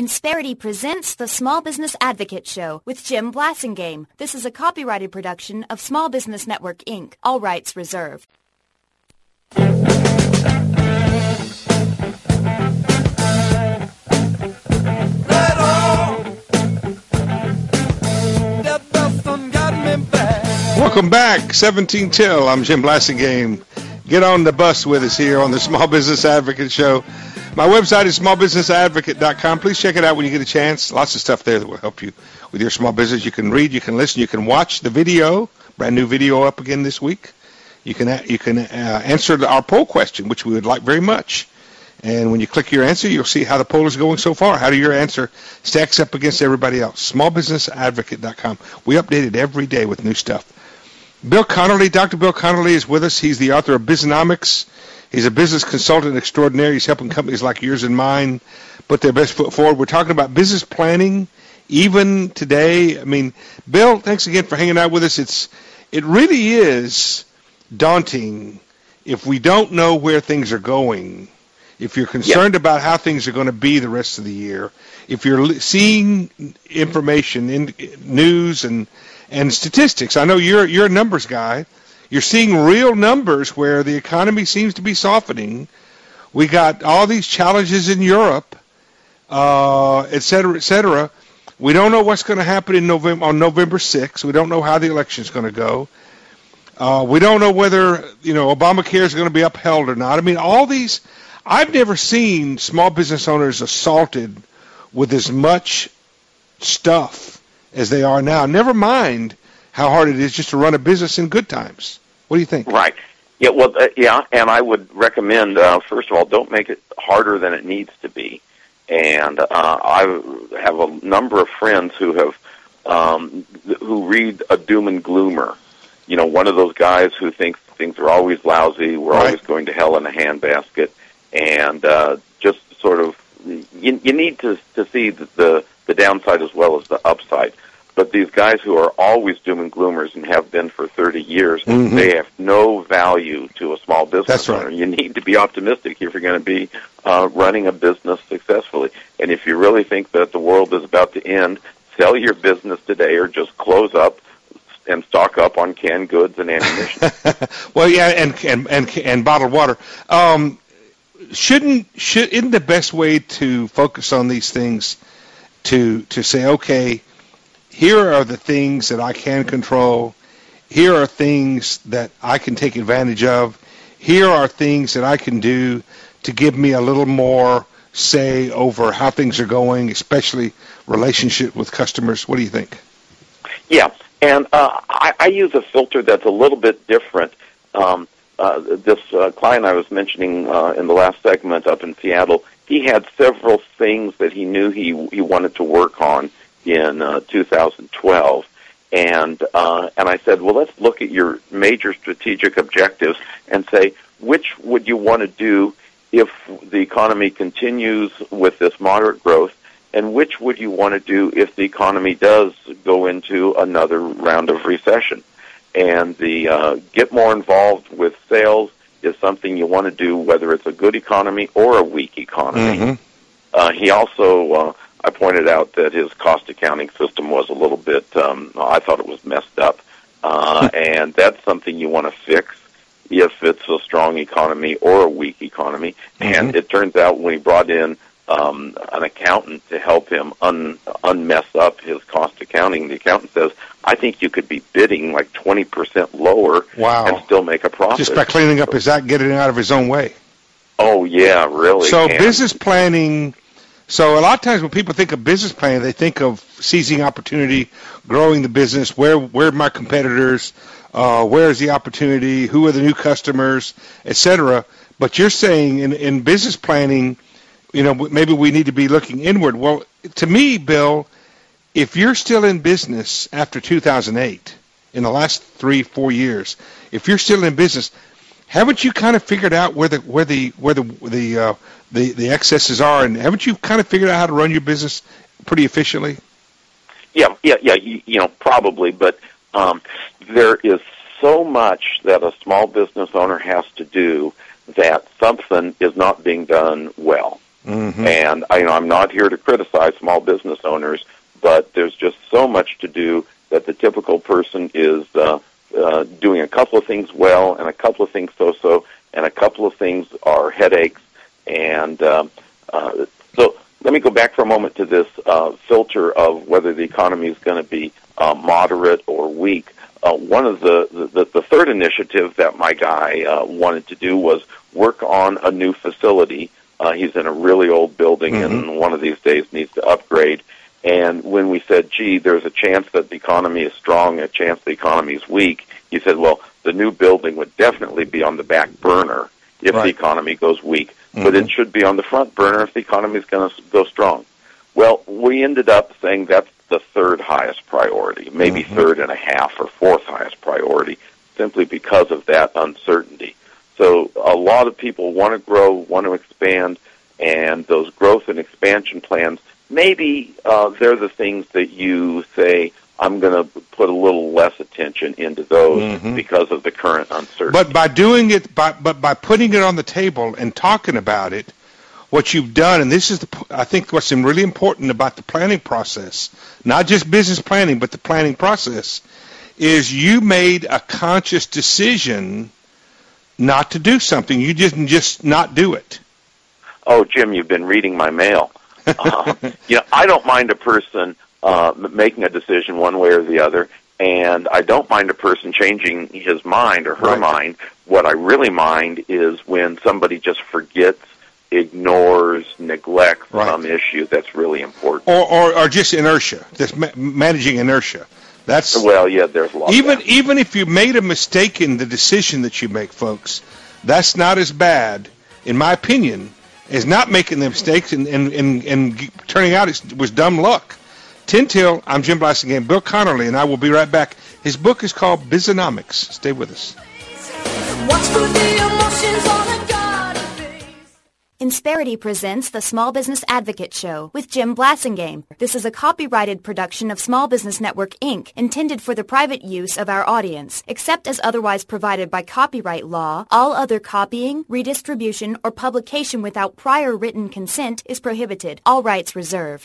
Insperity presents the Small Business Advocate Show with Jim Blasingame. This is a copyrighted production of Small Business Network, Inc. All rights reserved. Welcome back, 17 till. I'm Jim Blasingame. Get on the bus with us here on the Small Business Advocate Show. My website is smallbusinessadvocate.com. Please check it out when you get a chance. Lots of stuff there that will help you with your small business. You can read, you can listen, you can watch the video. Brand new video up again this week. You can answer our poll question, which we would like very much. And when you click your answer, you'll see how the poll is going so far. How do your answer stacks up against everybody else? Smallbusinessadvocate.com. We update it every day with new stuff. Bill Connolly, Dr. Bill Connolly is with us. He's the author of Businomics. He's a business consultant extraordinaire. He's helping companies like yours and mine put their best foot forward. We're talking about business planning even today. I mean, Bill, thanks again for hanging out with us. It really is daunting if we don't know where things are going, if you're concerned about how things are going to be the rest of the year, if you're seeing information in news and statistics. I know you're a numbers guy. You're seeing real numbers where the economy seems to be softening. We got all these challenges in Europe, et cetera, et cetera. We don't know what's going to happen on November 6th. We don't know how the election is going to go. We don't know whether Obamacare is going to be upheld or not. I mean, all these. I've never seen small business owners assaulted with as much stuff as they are now. Never mind how hard it is just to run a business in good times. What do you think? Right. Yeah, well, and I would recommend, first of all, don't make it harder than it needs to be. And I have a number of friends who read a doom and gloomer. You know, one of those guys who thinks things are always lousy, we're always going to hell in a handbasket, and just sort of, you need to see the downside as well as the upside. But these guys who are always doom and gloomers and have been for 30 years, they have no value to a small business owner. You need to be optimistic if you're going to be running a business successfully. And if you really think that the world is about to end, sell your business today or just close up and stock up on canned goods and ammunition. Well, yeah, and bottled water. Isn't the best way to focus on these things to say, okay, here are the things that I can control. Here are things that I can take advantage of. Here are things that I can do to give me a little more say over how things are going, especially relationship with customers. What do you think? Yeah, and I use a filter that's a little bit different. This client I was mentioning in the last segment up in Seattle, he had several things that he knew he wanted to work on in 2012, and I said, well, let's look at your major strategic objectives and say, which would you want to do if the economy continues with this moderate growth, and which would you want to do if the economy does go into another round of recession? And the get more involved with sales is something you want to do whether it's a good economy or a weak economy. He also, I pointed out that his cost accounting system was a little bit, I thought it was messed up. And that's something you want to fix if it's a strong economy or a weak economy. And it turns out when he brought in an accountant to help him unmess up his cost accounting, the accountant says, I think you could be bidding like 20% lower and still make a profit. Just by cleaning up his act, getting out of his own way. Oh, yeah, really. So business planning, so a lot of times when people think of business planning, they think of seizing opportunity, growing the business, where are my competitors, where is the opportunity, who are the new customers, et cetera. But you're saying in business planning, maybe we need to be looking inward. Well, to me, Bill, if you're still in business after 2008, in the last 3-4 years, if you're still in business, haven't you kind of figured out where the excesses are, and haven't you kind of figured out how to run your business pretty efficiently? Yeah. Probably, but there is so much that a small business owner has to do that something is not being done well. And I'm not here to criticize small business owners, but there's just so much to do that the typical person is doing a couple of things well and a couple of things so-so, and a couple of things are headaches. And so let me go back for a moment to this filter of whether the economy is going to be moderate or weak. One of the third initiative that my guy wanted to do was work on a new facility. He's in a really old building, and one of these days needs to upgrade. And when we said, gee, there's a chance that the economy is strong, a chance the economy is weak, he said, well, the new building would definitely be on the back burner if the economy goes weak, but it should be on the front burner if the economy is going to go strong. Well, we ended up saying that's the third highest priority, maybe third and a half or fourth highest priority, simply because of that uncertainty. So a lot of people want to grow, want to expand, and those growth and expansion plans, maybe they're the things that you say, I'm going to put a little less attention into those because of the current uncertainty. But by doing it, by putting it on the table and talking about it, what you've done, and this is, I think, what's really important about the planning process, not just business planning, but the planning process, is you made a conscious decision not to do something. You didn't just not do it. Oh, Jim, you've been reading my mail. I don't mind a person making a decision one way or the other, and I don't mind a person changing his mind or her mind. What I really mind is when somebody just forgets, ignores, neglects some issue that's really important. Or just inertia, just managing inertia. That's there's a lot even of that. Even if you made a mistake in the decision that you make, folks, that's not as bad, in my opinion, as not making the mistakes and turning out it was dumb luck. Till, I'm Jim Blasingame, Bill Connerly, and I will be right back. His book is called Bizonomics. Stay with us. Insperity presents the Small Business Advocate Show with Jim Blasingame. This is a copyrighted production of Small Business Network, Inc., intended for the private use of our audience. Except as otherwise provided by copyright law, all other copying, redistribution, or publication without prior written consent is prohibited. All rights reserved.